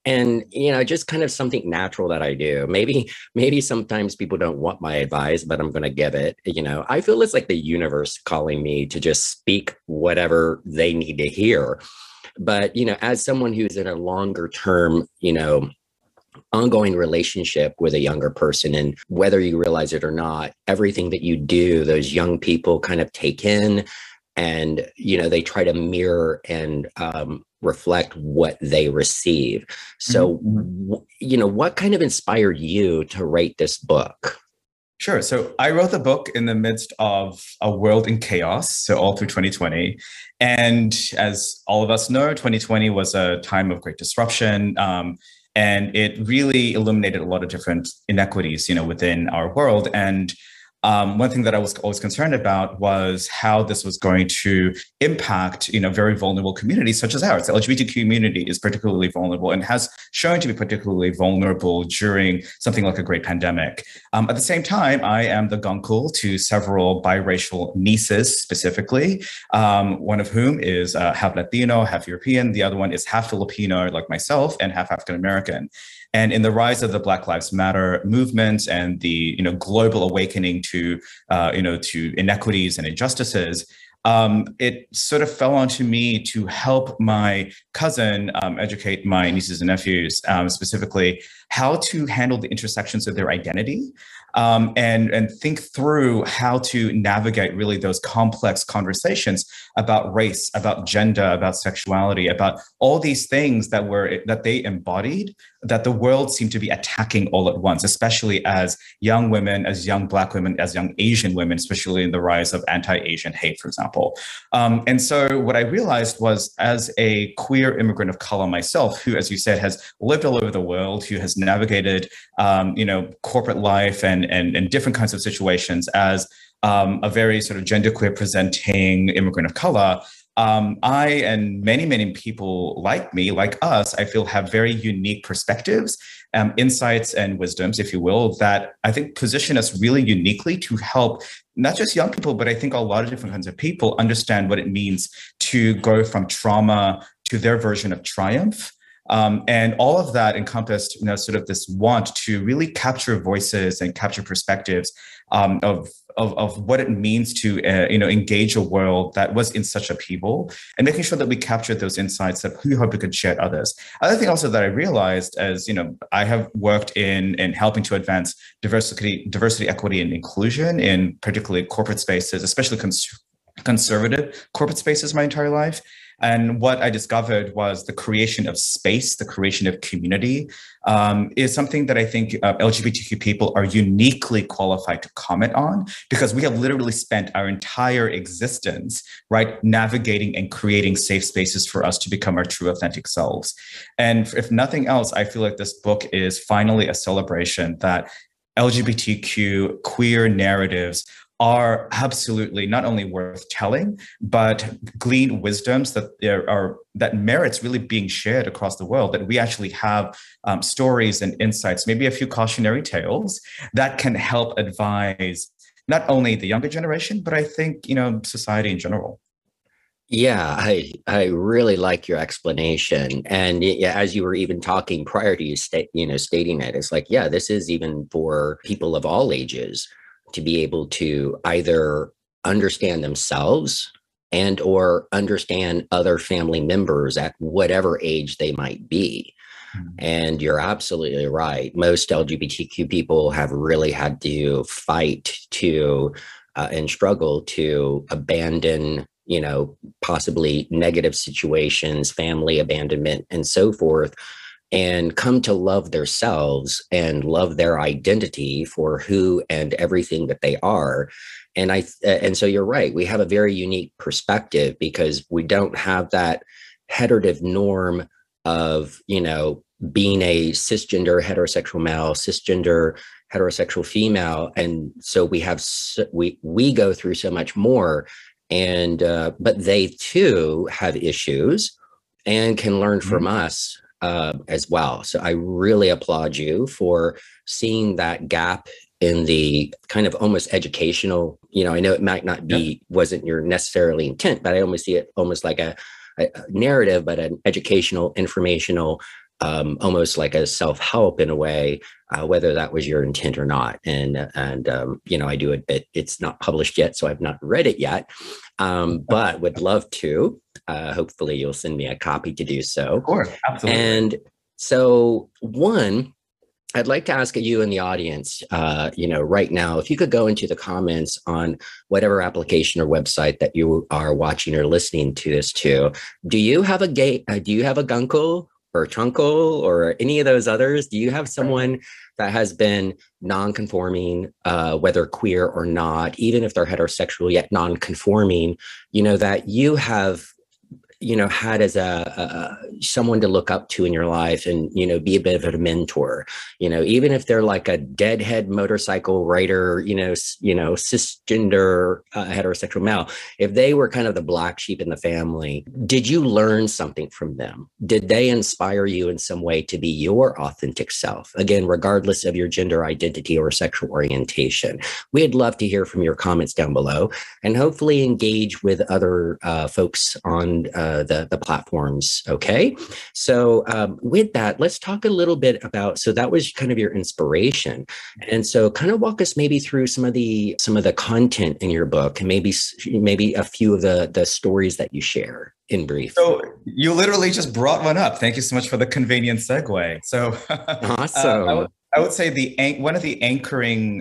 And just kind of something natural that I do. Maybe sometimes people don't want my advice, but I'm going to give it. I feel it's like the universe calling me to just speak whatever they need to hear. But as someone who's in a longer term, ongoing relationship with a younger person, and whether you realize it or not, everything that you do, those young people kind of take in, and they try to mirror and reflect what they receive. So what kind of inspired you to write this book? Sure. So I wrote the book in the midst of a world in chaos, so all through 2020. And as all of us know, 2020 was a time of great disruption. And it really illuminated a lot of different inequities, within our world. And one thing that I was always concerned about was how this was going to impact, very vulnerable communities such as ours. The LGBT community is particularly vulnerable and has shown to be particularly vulnerable during something like a great pandemic. At the same time, I am the gunkle to several biracial nieces specifically, one of whom is half Latino, half European. The other one is half Filipino, like myself, and half African American. And in the rise of the Black Lives Matter movement and the global awakening to inequities and injustices, it sort of fell onto me to help my cousin educate my nieces and nephews, specifically how to handle the intersections of their identity. And think through how to navigate really those complex conversations about race, about gender, about sexuality, about all these things that they embodied, that the world seemed to be attacking all at once, especially as young women, as young Black women, as young Asian women, especially in the rise of anti-Asian hate, for example. And so what I realized was, as a queer immigrant of color myself, who, as you said, has lived all over the world, who has navigated, corporate life and different kinds of situations as a very sort of genderqueer presenting immigrant of color, I and many, many people like me, like us, I feel have very unique perspectives, insights and wisdoms, if you will, that I think position us really uniquely to help not just young people, but I think a lot of different kinds of people understand what it means to go from trauma to their version of triumph. And all of that encompassed, sort of this want to really capture voices and capture perspectives of what it means to, engage a world that was in such upheaval, and making sure that we captured those insights that we hope we could share with others. Other thing also that I realized, as I have worked in helping to advance diversity, equity, and inclusion in particularly corporate spaces, especially conservative corporate spaces, my entire life. And what I discovered was the creation of space, the creation of community, is something that I think LGBTQ people are uniquely qualified to comment on, because we have literally spent our entire existence, right, navigating and creating safe spaces for us to become our true, authentic selves. And if nothing else, I feel like this book is finally a celebration that LGBTQ queer narratives are absolutely not only worth telling, but glean wisdoms that merits really being shared across the world, that we actually have stories and insights, maybe a few cautionary tales that can help advise not only the younger generation, but I think, society in general. Yeah, I really like your explanation. And yeah, as you were even talking prior to stating it, it's like, yeah, this is even for people of all ages to be able to either understand themselves and or understand other family members at whatever age they might be. And you're absolutely right. Most LGBTQ people have really had to fight to and struggle to abandon, possibly negative situations, family abandonment, and so forth, and come to love themselves and love their identity for who and everything that they are. And so you're right. We have a very unique perspective because we don't have that heteronormative norm of, being a cisgender heterosexual male, cisgender heterosexual female. And so we go through so much more, and but they too have issues and can learn from us as well. So I really applaud you for seeing that gap in the kind of almost educational, I know it might not be, wasn't your necessarily intent, but I almost see it almost like a narrative, but an educational, informational almost like a self-help in a way, whether that was your intent or not. And you know, I do admit it's not published yet, so I've not read it yet, but would love to. Hopefully, you'll send me a copy to do so. Of course, absolutely. And so, one, I'd like to ask you in the audience, you know, right now, if you could go into the comments on whatever application or website that you are watching or listening to this to, do you have a do you have a gunkle or trunkle or any of those others? Do you have someone that has been non-conforming, whether queer or not, even if they're heterosexual yet non-conforming, you know, that you have, you know, had as a someone to look up to in your life, and, you know, be a bit of a mentor, you know, even if they're like a deadhead motorcycle rider, you know, cisgender heterosexual male, if they were kind of the black sheep in the family, did you learn something from them? Did they inspire you in some way to be your authentic self? Again, regardless of your gender identity or sexual orientation. We'd love to hear from your comments down below, and hopefully engage with other folks on the platforms. Okay, so with that, let's talk a little bit about. So that was kind of your inspiration, and so kind of walk us maybe through some of the content in your book, and maybe a few of the stories that you share in brief. So you literally just brought one up. Thank you so much for the convenient segue. So awesome. I would say one of the anchoring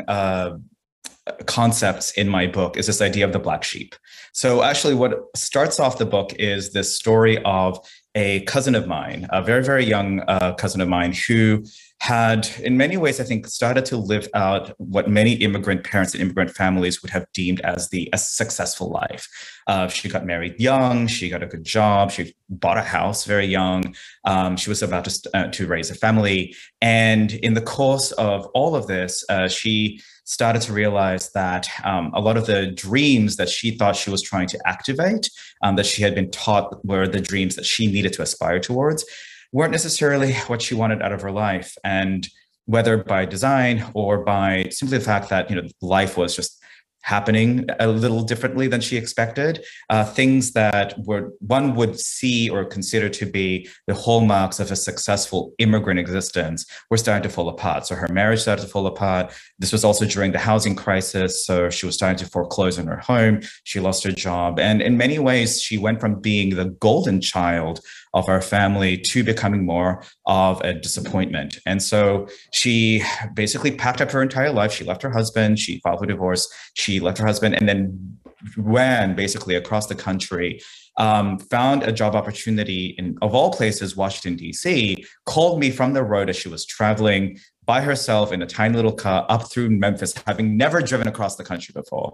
concepts in my book is this idea of the black sheep. So actually what starts off the book is this story of a cousin of mine, a very, very young cousin of mine, who had, in many ways, I think, started to live out what many immigrant parents and immigrant families would have deemed as a successful life. She got married young, she got a good job, she bought a house very young, she was about to raise a family. And in the course of all of this, she started to realize that a lot of the dreams that she thought she was trying to activate, that she had been taught were the dreams that she needed to aspire towards, weren't necessarily what she wanted out of her life. And whether by design or by simply the fact that, you know, life was just happening a little differently than she expected, things that one would see or consider to be the hallmarks of a successful immigrant existence were starting to fall apart. So her marriage started to fall apart. This was also during the housing crisis. So she was starting to foreclose on her home. She lost her job. And in many ways, she went from being the golden child of our family to becoming more of a disappointment. And so she basically packed up her entire life. She left her husband, she filed for divorce, she left her husband, and then ran basically across the country, found a job opportunity in, of all places, Washington, D.C., called me from the road as she was traveling by herself in a tiny little car up through Memphis, having never driven across the country before,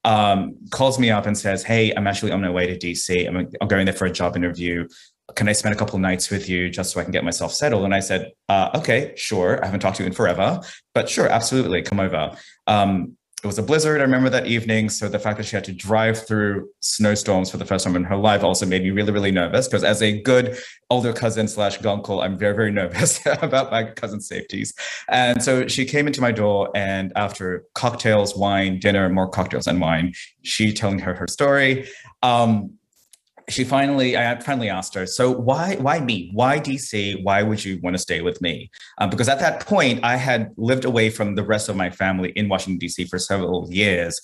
calls me up and says, "Hey, I'm actually on my way to D.C. I'm going there for a job interview. Can I spend a couple of nights with you just so I can get myself settled?" And I said, okay, sure. I haven't talked to you in forever, but sure, absolutely, come over. It was a blizzard, I remember that evening. So the fact that she had to drive through snowstorms for the first time in her life also made me really, really nervous, because as a good older cousin / gunkle, I'm very, very nervous about my cousin's safeties. And so she came into my door, and after cocktails, wine, dinner, more cocktails and wine, she telling her story. I finally asked her, so why me? Why DC? Why would you want to stay with me? Because at that point, I had lived away from the rest of my family in Washington, D.C. for several years.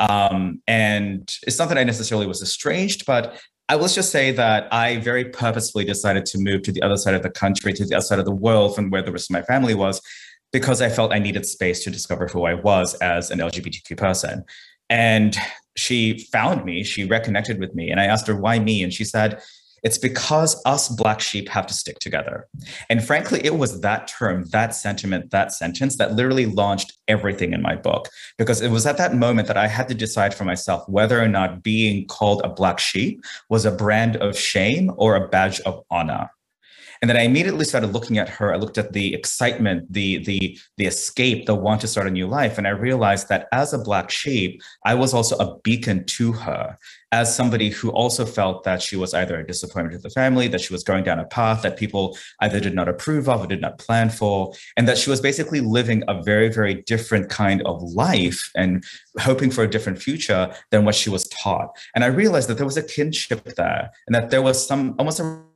And it's not that I necessarily was estranged, but I will just say that I very purposefully decided to move to the other side of the country, to the other side of the world from where the rest of my family was, because I felt I needed space to discover who I was as an LGBTQ person. And she found me, she reconnected with me, and I asked her, why me? And she said, it's because us black sheep have to stick together. And frankly, it was that term, that sentiment, that sentence that literally launched everything in my book, because it was at that moment that I had to decide for myself whether or not being called a black sheep was a brand of shame or a badge of honor. And then I immediately started looking at her. I looked at the excitement, the escape, the want to start a new life. And I realized that as a black sheep, I was also a beacon to her, as somebody who also felt that she was either a disappointment to the family, that she was going down a path that people either did not approve of or did not plan for, and that she was basically living a very, very different kind of life and hoping for a different future than what she was taught. And I realized that there was a kinship there, and that there was some almost a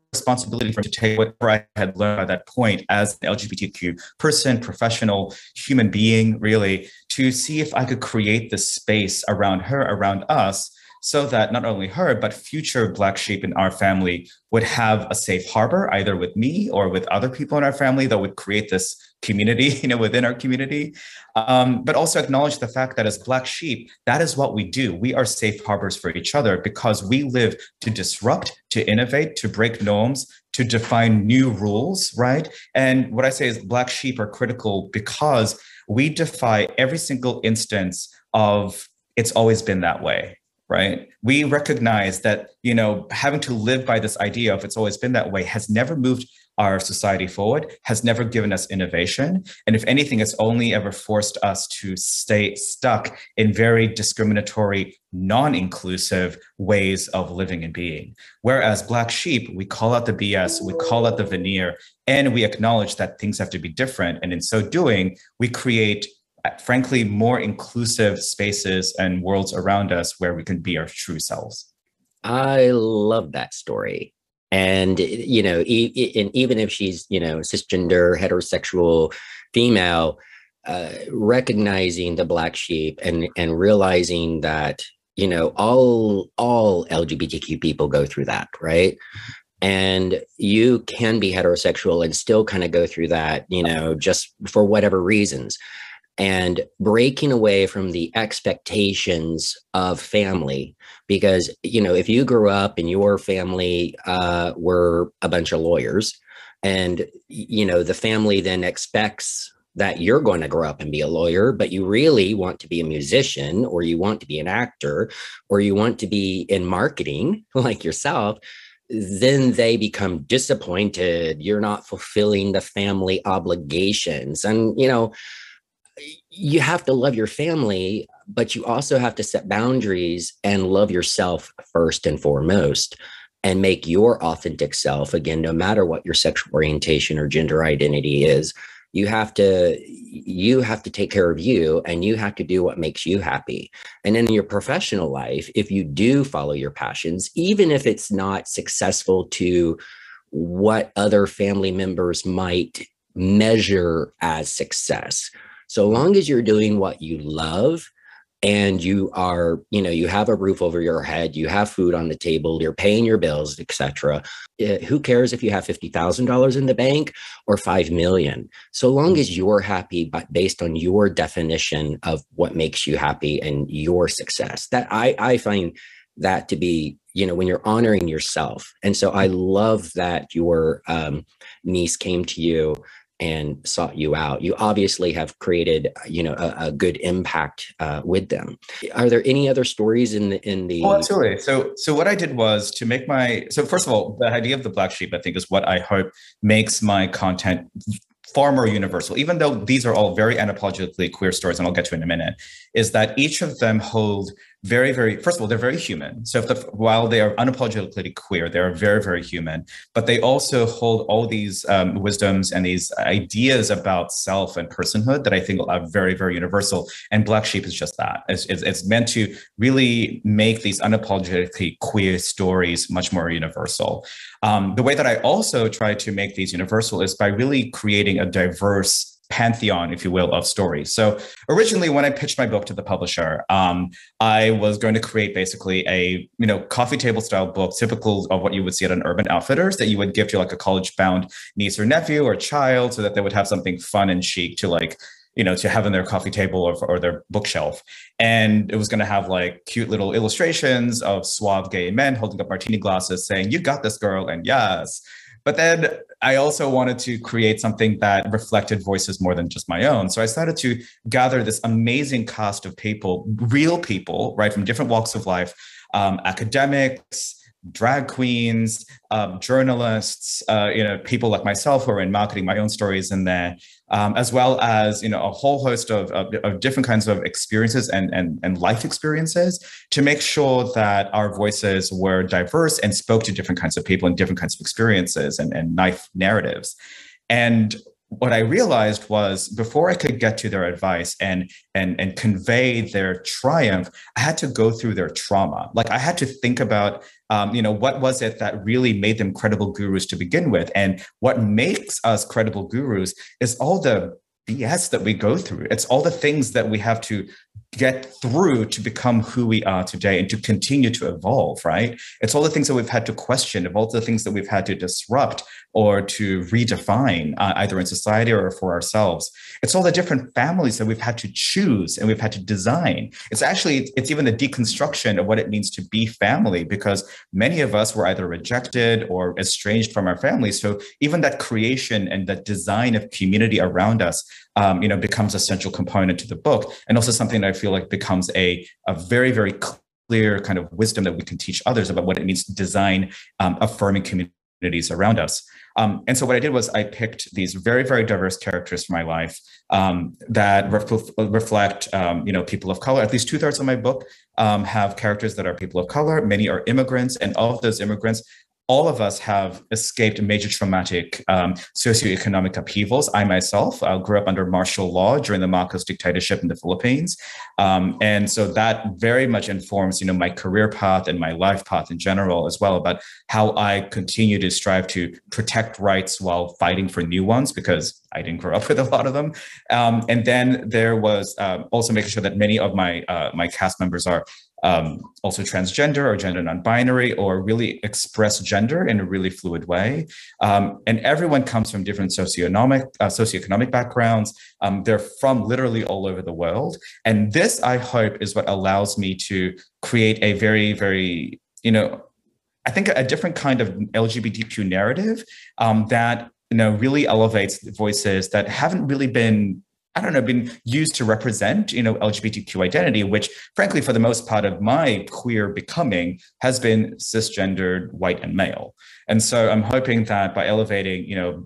responsibility for to take whatever I had learned by that point as an LGBTQ person, professional, human being, really, to see if I could create this space around her, around us, so that not only her, but future Black sheep in our family would have a safe harbor, either with me or with other people in our family that would create this community, within our community. But also acknowledge the fact that as Black sheep, that is what we do. We are safe harbors for each other because we live to disrupt, to innovate, to break norms, to define new rules, right? And what I say is Black sheep are critical because we defy every single instance of it's always been that way. Right. We recognize that, having to live by this idea of it's always been that way has never moved our society forward, has never given us innovation. And if anything, it's only ever forced us to stay stuck in very discriminatory, non-inclusive ways of living and being. Whereas Black sheep, we call out the BS, we call out the veneer, and we acknowledge that things have to be different. And in so doing, we create frankly, more inclusive spaces and worlds around us where we can be our true selves. I love that story. And, and even if she's, cisgender, heterosexual, female, recognizing the Black sheep and realizing that, all LGBTQ people go through that, right? And you can be heterosexual and still kind of go through that, just for whatever reasons. And breaking away from the expectations of family, because, if you grew up and your family were a bunch of lawyers and, the family then expects that you're going to grow up and be a lawyer, but you really want to be a musician, or you want to be an actor, or you want to be in marketing like yourself, then they become disappointed. You're not fulfilling the family obligations. And, you have to love your family, but you also have to set boundaries and love yourself first and foremost, and make your authentic self. Again, no matter what your sexual orientation or gender identity is, you have to take care of you, and you have to do what makes you happy. And in your professional life, if you do follow your passions, even if it's not successful to what other family members might measure as success, so long as you're doing what you love and you are, you have a roof over your head, you have food on the table, you're paying your bills, etc. Who cares if you have $50,000 in the bank or 5 million? So long as you're happy, but based on your definition of what makes you happy and your success, that I find that to be, when you're honoring yourself. And so I love that your niece came to you and sought you out. You obviously have created, a good impact with them. Are there any other stories in the? Oh, absolutely. So what I did was to make so first of all, the idea of the Black sheep, I think, is what I hope makes my content far more universal, even though these are all very unapologetically queer stories, and I'll get to in a minute, is that each of them hold very, very, first of all, they're very human. So while they are unapologetically queer, they are very, very human, but they also hold all these wisdoms and these ideas about self and personhood that I think are very, very universal. And Black Sheep is just that. It's meant to really make these unapologetically queer stories much more universal. The way that I also try to make these universal is by really creating a diverse pantheon, if you will, of stories. So originally, when I pitched my book to the publisher, I was going to create basically a coffee table style book, typical of what you would see at an Urban Outfitters, that you would give to like a college bound niece or nephew or child, so that they would have something fun and chic to to have on their coffee table or their bookshelf. And it was going to have like cute little illustrations of suave gay men holding up martini glasses saying, "You got this, girl," and yes. But then I also wanted to create something that reflected voices more than just my own. So I started to gather this amazing cast of people, real people, right, from different walks of life, academics, drag queens, journalists, people like myself who are in marketing, my own stories in there, as well as, a whole host of different kinds of experiences and life experiences to make sure that our voices were diverse and spoke to different kinds of people and different kinds of experiences and life narratives. And what I realized was before I could get to their advice and convey their triumph, I had to go through their trauma. Like I had to think about, what was it that really made them credible gurus to begin with, and what makes us credible gurus is all the BS that we go through. It's all the things that we have to get through to become who we are today and to continue to evolve, right? It's all the things that we've had to question, of all the things that we've had to disrupt or to redefine, either in society or for ourselves. It's all the different families that we've had to choose and we've had to design. It's even the deconstruction of what it means to be family, because many of us were either rejected or estranged from our families. So even that creation and that design of community around us, becomes a central component to the book, and also something that I feel like becomes a very, very clear kind of wisdom that we can teach others about what it means to design affirming communities around us. And so what I did was I picked these very, very diverse characters from my life that reflect, people of color. At least 2/3 of my book have characters that are people of color. Many are immigrants, and of those immigrants, all of us have escaped major traumatic socioeconomic upheavals. I myself grew up under martial law during the Marcos dictatorship in the Philippines. And so that very much informs, my career path and my life path in general as well, about how I continue to strive to protect rights while fighting for new ones, because I didn't grow up with a lot of them. And then there was also making sure that many of my cast members are also transgender or gender non-binary, or really express gender in a really fluid way. And everyone comes from different socioeconomic backgrounds. They're from literally all over the world. And this, I hope, is what allows me to create a very, very, I think a different kind of LGBTQ narrative that, really elevates voices that haven't really been used to represent, LGBTQ identity, which frankly, for the most part of my queer becoming has been cisgendered, white and male. And so I'm hoping that by elevating,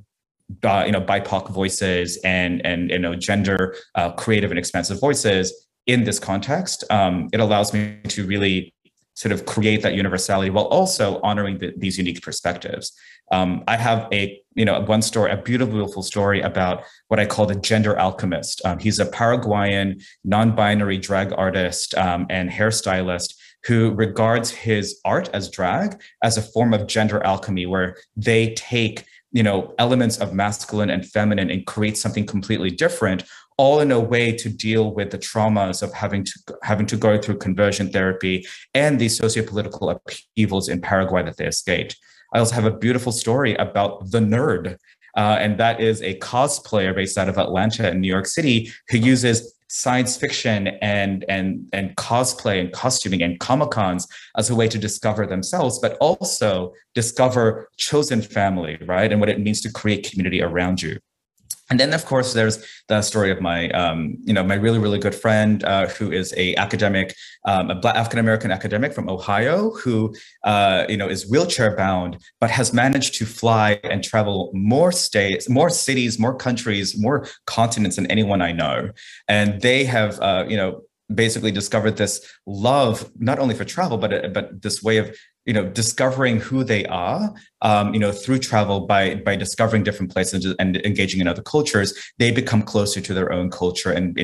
BIPOC voices and gender creative and expansive voices in this context, it allows me to really sort of create that universality while also honoring these unique perspectives. I have a beautiful story about what I call the gender alchemist. He's a Paraguayan non-binary drag artist and hairstylist who regards his art as drag as a form of gender alchemy, where they take elements of masculine and feminine and create something completely different, all in a way to deal with the traumas of having to go through conversion therapy and the sociopolitical upheavals in Paraguay that they escaped. I also have a beautiful story about The Nerd, and that is a cosplayer based out of Atlanta and New York City who uses science fiction and cosplay and costuming and Comic-Cons as a way to discover themselves, but also discover chosen family, right? And what it means to create community around you. And then, of course, there's the story of my, my really, really good friend who is a academic, a Black African-American academic from Ohio who, is wheelchair bound, but has managed to fly and travel more states, more cities, more countries, more continents than anyone I know. And they have, basically discovered this love, not only for travel, but this way of discovering who they are, through travel by discovering different places and engaging in other cultures. They become closer to their own culture and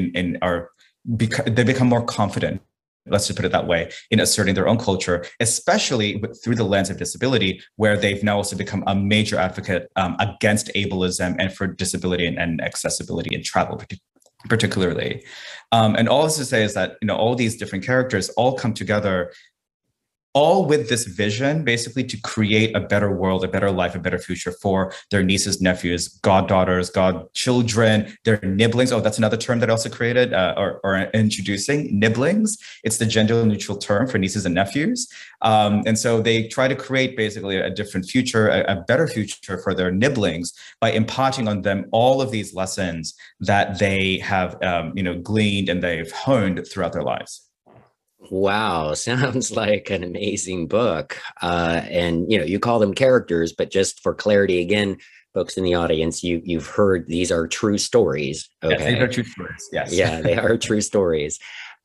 they become more confident, let's just put it that way, in asserting their own culture, especially through the lens of disability, where they've now also become a major advocate against ableism and for disability and accessibility in travel, particularly. And all this to say is that, all these different characters all come together, all with this vision, basically to create a better world, a better life, a better future for their nieces, nephews, goddaughters, godchildren, their nibblings. Oh, that's another term that I also created or introducing, nibblings. It's the gender neutral term for nieces and nephews. And so they try to create basically a different future, a better future for their nibblings by imparting on them all of these lessons that they have, gleaned and they've honed throughout their lives. Wow, sounds like an amazing book. And you call them characters, but just for clarity, again, folks in the audience, you've heard these are true stories. Okay, yes, these are true stories. Yes, yeah, they are true stories.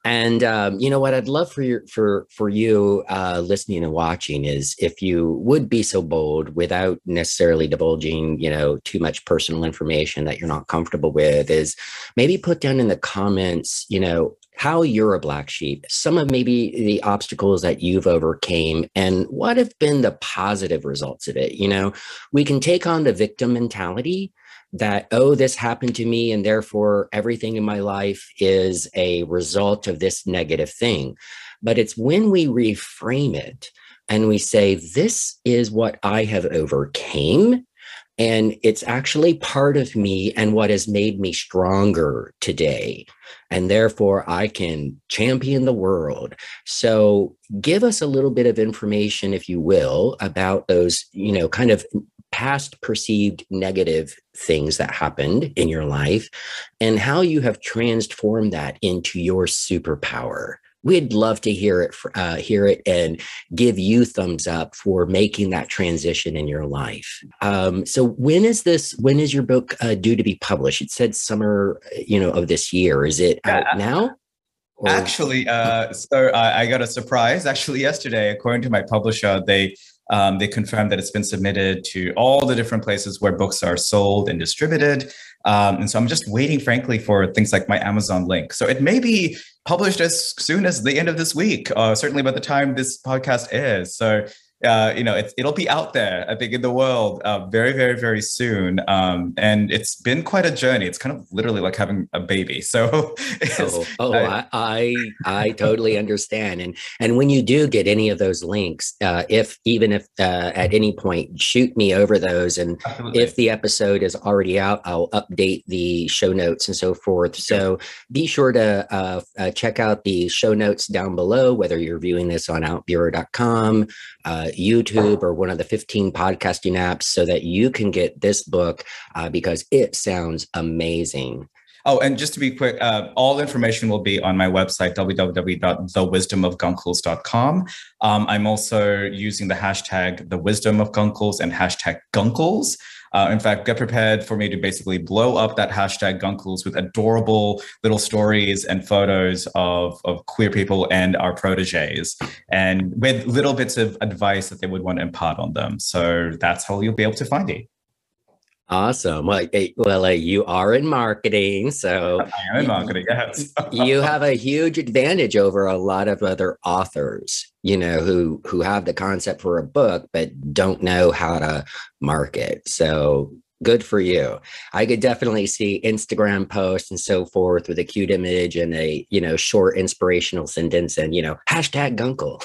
And you know what I'd love for you listening and watching is if you would be so bold without necessarily divulging, too much personal information that you're not comfortable with, is maybe put down in the comments, how you're a black sheep, some of maybe the obstacles that you've overcame, and what have been the positive results of it. We can take on the victim mentality that, oh, this happened to me, and therefore everything in my life is a result of this negative thing. But it's when we reframe it and we say, this is what I have overcame. And it's actually part of me and what has made me stronger today. And therefore, I can champion the world. So give us a little bit of information, if you will, about those, kind of past perceived negative things that happened in your life and how you have transformed that into your superpower. We'd love to hear it and give you thumbs up for making that transition in your life. So when is your book due to be published? It said summer, of this year. Is it out now? Actually, so I got a surprise actually yesterday. According to my publisher, they confirmed that it's been submitted to all the different places where books are sold and distributed. And so I'm just waiting, frankly, for things like my Amazon link. So it may be published as soon as the end of this week, certainly by the time this podcast airs. So it'll be out there, I think, in the world very, very, very soon. And it's been quite a journey. It's kind of literally like having a baby. So, I totally understand. And when you do get any of those links, if at any point, shoot me over those. And absolutely. If the episode is already out, I'll update the show notes and so forth. So be sure to check out the show notes down below, whether you're viewing this on outbureau.com, YouTube, or one of the 15 podcasting apps, so that you can get this book because it sounds amazing. Oh, and just to be quick, all information will be on my website, www.thewisdomofguncles.com. I'm also using the hashtag #thewisdomofguncles and hashtag Guncles. In fact, get prepared for me to basically blow up that hashtag Guncles with adorable little stories and photos of queer people and our proteges, and with little bits of advice that they would want to impart on them. So that's how you'll be able to find it. Awesome. Well, you are in marketing, so I am in marketing. Yes, you have a huge advantage over a lot of other authors, who have the concept for a book but don't know how to market. So good for you. I could definitely see Instagram posts and so forth with a cute image and a, short inspirational sentence and, hashtag Guncle.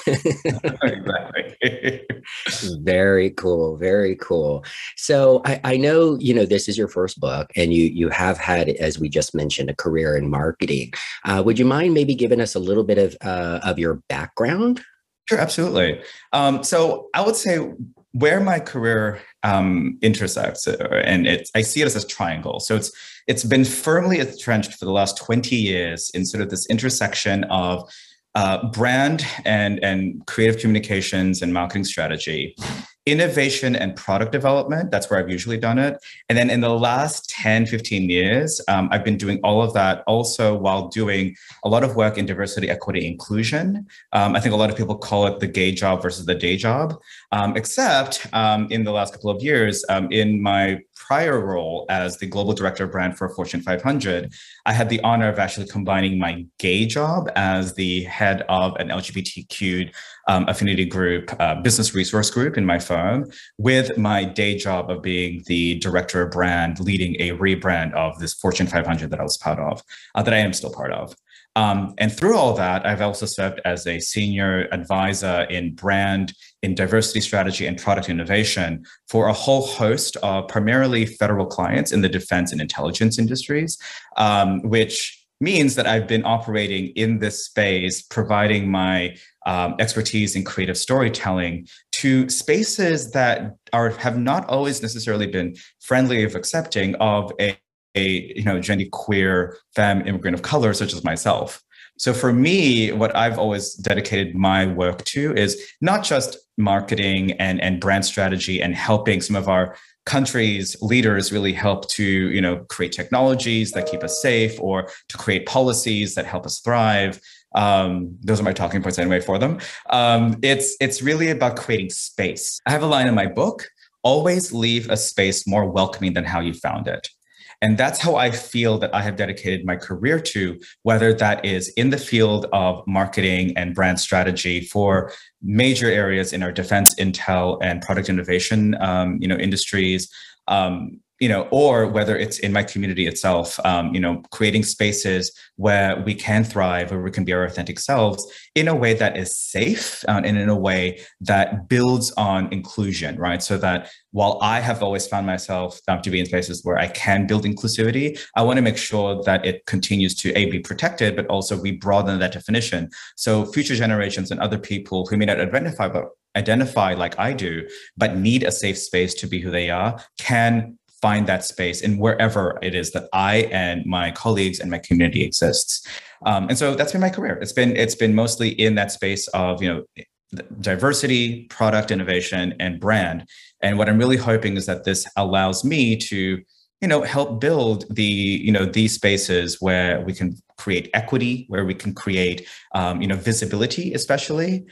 Exactly. Very cool. Very cool. So I know, this is your first book and you have had, as we just mentioned, a career in marketing. Would you mind maybe giving us a little bit of your background? Sure, absolutely. So I would say where my career intersects, and I see it as a triangle. So it's been firmly entrenched for the last 20 years in sort of this intersection of brand and creative communications and marketing strategy, innovation and product development. That's where I've usually done it. And then in the last 10, 15 years, I've been doing all of that also while doing a lot of work in diversity, equity, inclusion. I think a lot of people call it the gay job versus the day job, except in the last couple of years, in my prior role as the global director of brand for Fortune 500, I had the honor of actually combining my gay job as the head of an LGBTQ affinity group, business resource group in my firm, with my day job of being the director of brand, leading a rebrand of this Fortune 500 that I was part of, that I am still part of. And through all that, I've also served as a senior advisor in brand, in diversity strategy and product innovation for a whole host of primarily federal clients in the defense and intelligence industries, which means that I've been operating in this space, providing my expertise in creative storytelling to spaces that have not always necessarily been friendly of accepting of a genderqueer femme immigrant of color such as myself. So for me, what I've always dedicated my work to is not just marketing and brand strategy and helping some of our country's leaders really help to, create technologies that keep us safe or to create policies that help us thrive, Those are my talking points anyway for them. It's really about creating space. I have a line in my book: always leave a space more welcoming than how you found it. And that's how I feel that I have dedicated my career to, whether that is in the field of marketing and brand strategy for major areas in our defense, intel, and product innovation, industries, or whether it's in my community itself, creating spaces where we can thrive, where we can be our authentic selves in a way that is safe and in a way that builds on inclusion, right? So that while I have always found myself to be in spaces where I can build inclusivity, I want to make sure that it continues to be protected, but also we broaden that definition. So future generations and other people who may not identify like I do, but need a safe space to be who they are, can find that space in wherever it is that I and my colleagues and my community exists. And so that's been my career. It's been mostly in that space of, diversity, product innovation, and brand. And what I'm really hoping is that this allows me to, help build these spaces where we can create equity, where we can create, visibility, especially,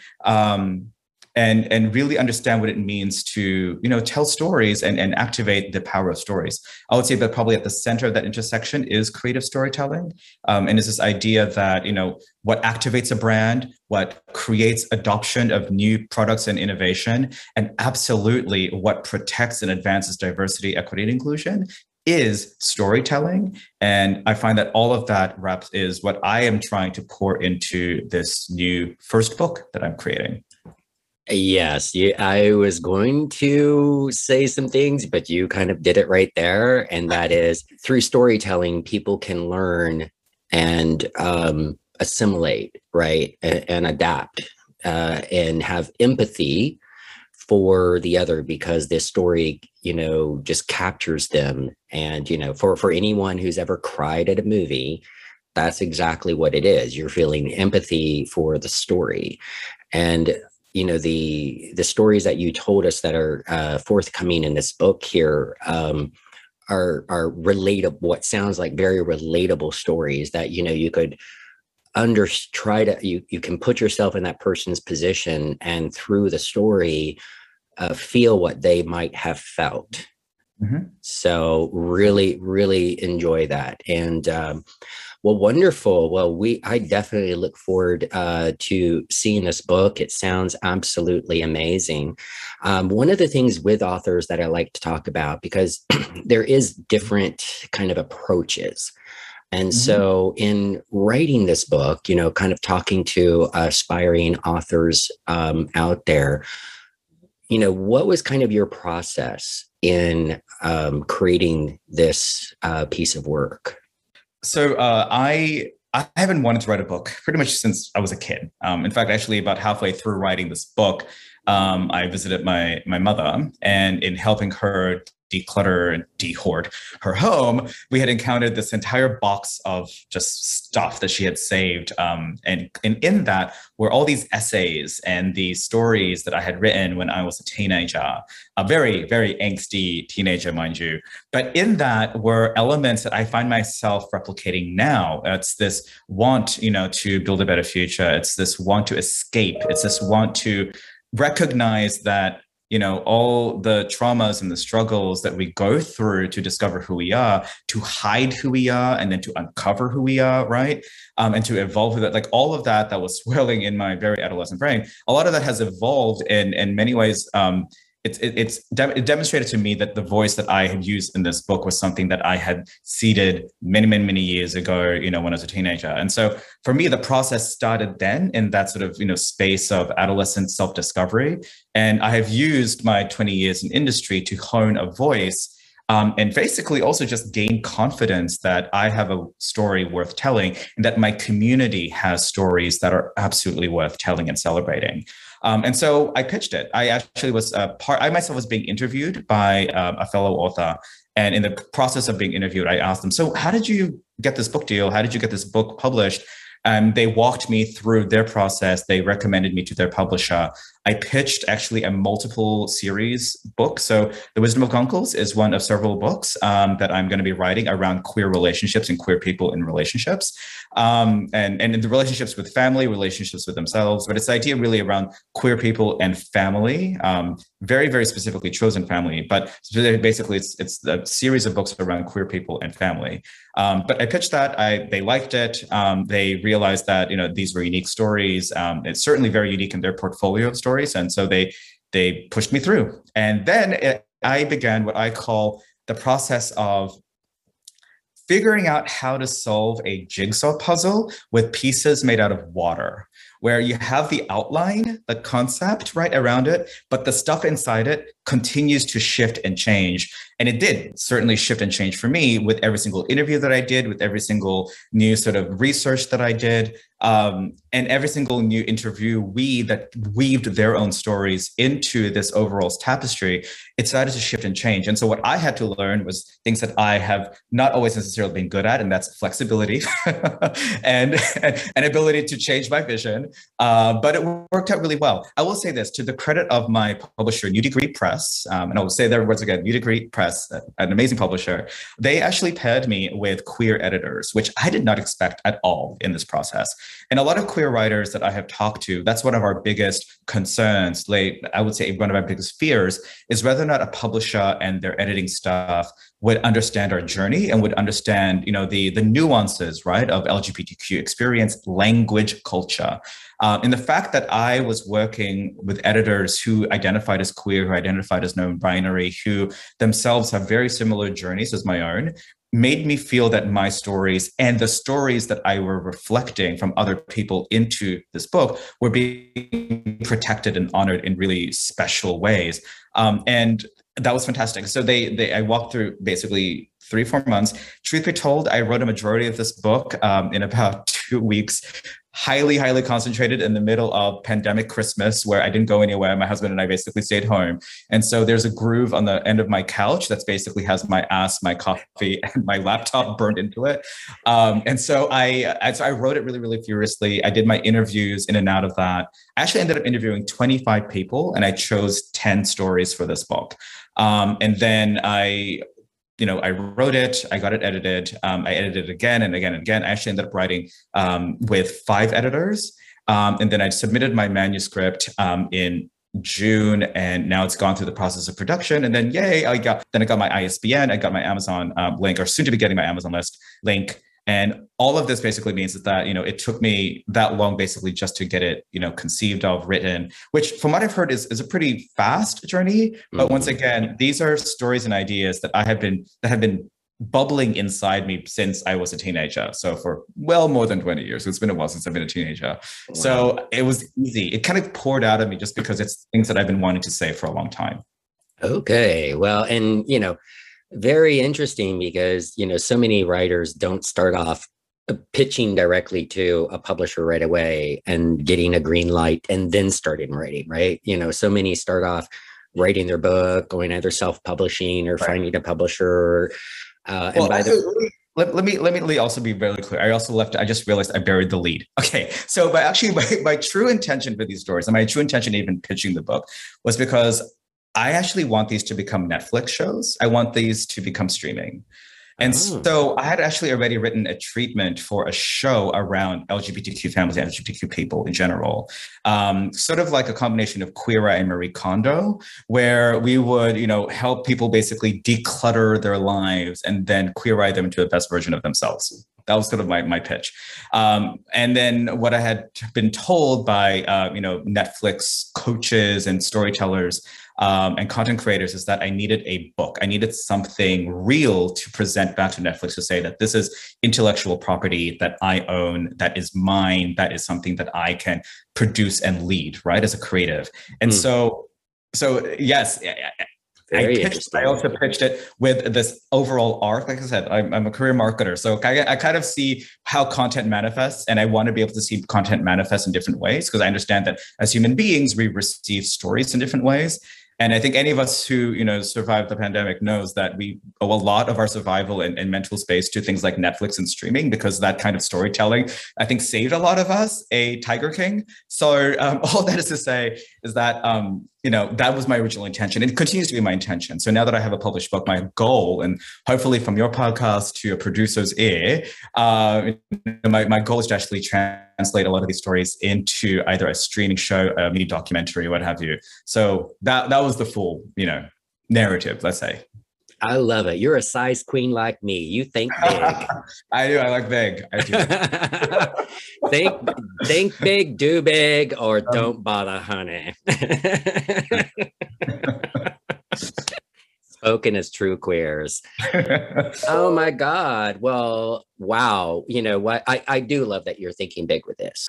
and really understand what it means to, tell stories and activate the power of stories. I would say that probably at the center of that intersection is creative storytelling. And it's this idea that, what activates a brand, what creates adoption of new products and innovation, and absolutely what protects and advances diversity, equity, and inclusion is storytelling. And I find that all of that is what I am trying to pour into this new first book that I'm creating. Yes, I was going to say some things, but you kind of did it right there. And that is, through storytelling, people can learn and assimilate, right? And adapt and have empathy for the other, because this story, just captures them. And, for anyone who's ever cried at a movie, that's exactly what it is. You're feeling empathy for the story. And the stories that you told us that are forthcoming in this book here are relatable. What sounds like very relatable stories that you could you can put yourself in that person's position, and through the story feel what they might have felt. Mm-hmm. So really, really enjoy that. And well, wonderful. Well, I definitely look forward to seeing this book. It sounds absolutely amazing. One of the things with authors that I like to talk about, because there is different kind of approaches. And so in writing this book, kind of talking to aspiring authors out there, what was kind of your process in creating this piece of work? So I haven't wanted to write a book pretty much since I was a kid. In fact, actually about halfway through writing this book, I visited my mother, and in helping her declutter and dehoard her home, we had encountered this entire box of just stuff that she had saved. And in that were all these essays and these stories that I had written when I was a teenager, a very, very angsty teenager, mind you. But in that were elements that I find myself replicating now. It's this want, to build a better future. It's this want to escape. It's this want to recognize that all the traumas and the struggles that we go through to discover who we are, to hide who we are, and then to uncover who we are, right? And to evolve with it, like all of that was swirling in my very adolescent brain. A lot of that has evolved in many ways. It demonstrated to me that the voice that I had used in this book was something that I had seeded many, many, many years ago, when I was a teenager. And so for me, the process started then in that sort of, space of adolescent self-discovery. And I have used my 20 years in industry to hone a voice and basically also just gain confidence that I have a story worth telling, and that my community has stories that are absolutely worth telling and celebrating. And so I pitched it. I actually was I myself was being interviewed by a fellow author. And in the process of being interviewed, I asked them, so how did you get this book deal? How did you get this book published? They walked me through their process. They recommended me to their publisher. I pitched actually a multiple series book. So The Wisdom of Gonkels is one of several books that I'm going to be writing around queer relationships and queer people in relationships, and in the relationships with family, relationships with themselves. But it's the idea really around queer people and family, very, very specifically chosen family. But basically, it's a series of books around queer people and family. But I pitched that. They liked it. They realized that these were unique stories. It's certainly very unique in their portfolio of stories, and so they pushed me through. And then I began what I call the process of figuring out how to solve a jigsaw puzzle with pieces made out of water, where you have the outline, the concept right around it, but the stuff inside it continues to shift and change. And it did certainly shift and change for me with every single interview that I did, with every single new sort of research that I did, and every single new interviewee that weaved their own stories into this overall tapestry. It started to shift and change. And so what I had to learn was things that I have not always necessarily been good at, and that's flexibility and an ability to change my vision. But it worked out really well. I will say this, to the credit of my publisher, New Degree Press, and I will say their words again, New Degree Press, an amazing publisher, they actually paired me with queer editors, which I did not expect at all in this process. And a lot of queer writers that I have talked to, that's one of our biggest concerns, like I would say one of our biggest fears, is whether or not a publisher and their editing staff would understand our journey and would understand, the nuances, right, of LGBTQ experience, language, culture. And the fact that I was working with editors who identified as queer, who identified as non-binary, who themselves have very similar journeys as my own, made me feel that my stories and the stories that I were reflecting from other people into this book were being protected and honored in really special ways. And that was fantastic. So I walked through basically 3-4 months. Truth be told, I wrote a majority of this book in about 2 weeks, highly, highly concentrated in the middle of pandemic Christmas, where I didn't go anywhere. My husband and I basically stayed home. And so there's a groove on the end of my couch that's basically has my ass, my coffee, and my laptop burned into it. And so I wrote it really, really furiously. I did my interviews in and out of that. I actually ended up interviewing 25 people, and I chose 10 stories for this book. And then I wrote it, I got it edited, I edited it again and again and again. I actually ended up writing with 5 editors. And then I submitted my manuscript in June, and now it's gone through the process of production. And then yay, I got my ISBN, I got my Amazon link, or soon to be getting my Amazon list link. And all of this basically means that, it took me that long basically just to get it, conceived of, written, which from what I've heard is a pretty fast journey. But once again, these are stories and ideas that have been bubbling inside me since I was a teenager. So for well more than 20 years, it's been a while since I've been a teenager. Wow. So it was easy. It kind of poured out of me just because it's things that I've been wanting to say for a long time. Okay. Well, and, very interesting because, so many writers don't start off pitching directly to a publisher right away and getting a green light and then starting writing, right? So many start off writing their book, going either self-publishing or finding a publisher. Let me also be very clear. I just realized I buried the lead. Okay. So, but actually my true intention for these stories and my true intention even pitching the book was because I actually want these to become Netflix shows. I want these to become streaming. And so I had actually already written a treatment for a show around LGBTQ families and LGBTQ people in general, sort of like a combination of Queer Eye and Marie Kondo, where we would, help people basically declutter their lives and then queer eye them into the best version of themselves. That was sort of my pitch. And then what I had been told by, Netflix coaches and storytellers and content creators is that I needed a book. I needed something real to present back to Netflix to say that this is intellectual property that I own, that is mine, that is something that I can produce and lead, right, as a creative. And so yes, I also pitched it with this overall arc. Like I said, I'm a career marketer. So I kind of see how content manifests, and I want to be able to see content manifest in different ways because I understand that as human beings, we receive stories in different ways. And I think any of us who, survived the pandemic knows that we owe a lot of our survival and mental space to things like Netflix and streaming, because that kind of storytelling, I think, saved a lot of us a Tiger King. So all that is to say is that, that was my original intention. It continues to be my intention. So now that I have a published book, my goal, and hopefully from your podcast to a producer's ear, my goal is to actually translate a lot of these stories into either a streaming show, a mini documentary, what have you. So that was the full, narrative, let's say. I love it. You're a size queen like me. You think big. I do. I like big. I do. think big, do big, or don't bother, honey. Spoken as true queers. Oh my God. Well, wow. You know what? I do love that you're thinking big with this.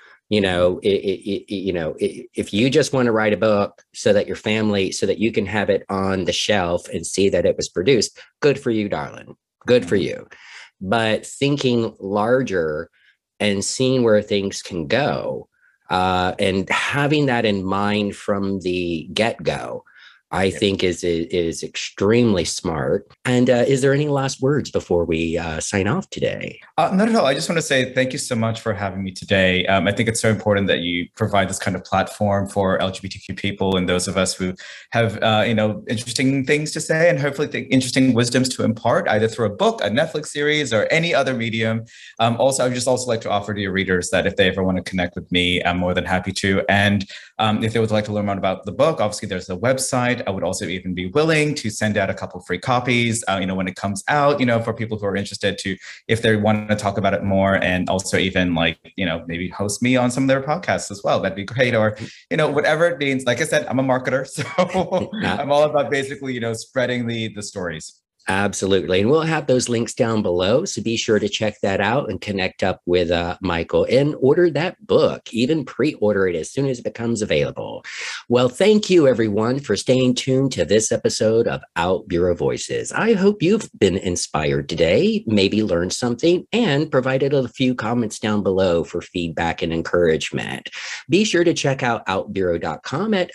If you just want to write a book so that your family, so that you can have it on the shelf and see that it was produced, good for you, darling. Good for you. But thinking larger and seeing where things can go, and having that in mind from the get-go, I think is extremely smart. And is there any last words before we sign off today? Not at all. I just want to say thank you so much for having me today. I think it's so important that you provide this kind of platform for LGBTQ people and those of us who have, interesting things to say and hopefully interesting wisdoms to impart, either through a book, a Netflix series, or any other medium. Also, I would just also like to offer to your readers that if they ever want to connect with me, I'm more than happy to. And if they would like to learn more about the book, obviously there's a website. I would also even be willing to send out a couple free copies, when it comes out, for people who are interested to, if they want to talk about it more, and also even maybe host me on some of their podcasts as well. That'd be great. Or, whatever it means. Like I said, I'm a marketer, so I'm all about basically, spreading the stories. Absolutely. And we'll have those links down below. So be sure to check that out and connect up with Michael and order that book, even pre-order it as soon as it becomes available. Well, thank you, everyone, for staying tuned to this episode of Out Bureau Voices. I hope you've been inspired today, maybe learned something, and provided a few comments down below for feedback and encouragement. Be sure to check out outbureau.com at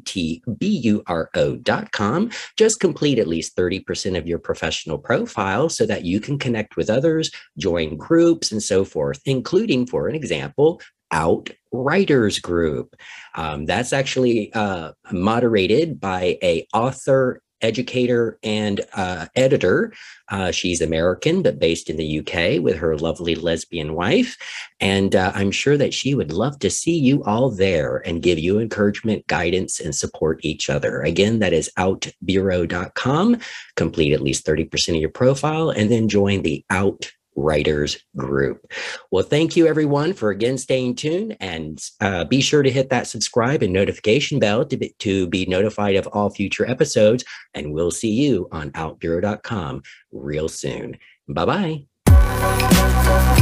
outburo.com. Just complete at least 30% of your professional profile so that you can connect with others, join groups, and so forth, including, for an example, Outwriters Group. That's actually moderated by an author, educator, and editor. She's American, but based in the UK with her lovely lesbian wife. And I'm sure that she would love to see you all there and give you encouragement, guidance, and support each other. Again, that is outbureau.com. Complete at least 30% of your profile and then join the Outwriters Group. Well, thank you, everyone, for again staying tuned, and be sure to hit that subscribe and notification bell to be notified of all future episodes. And we'll see you on outbureau.com real soon. Bye-bye.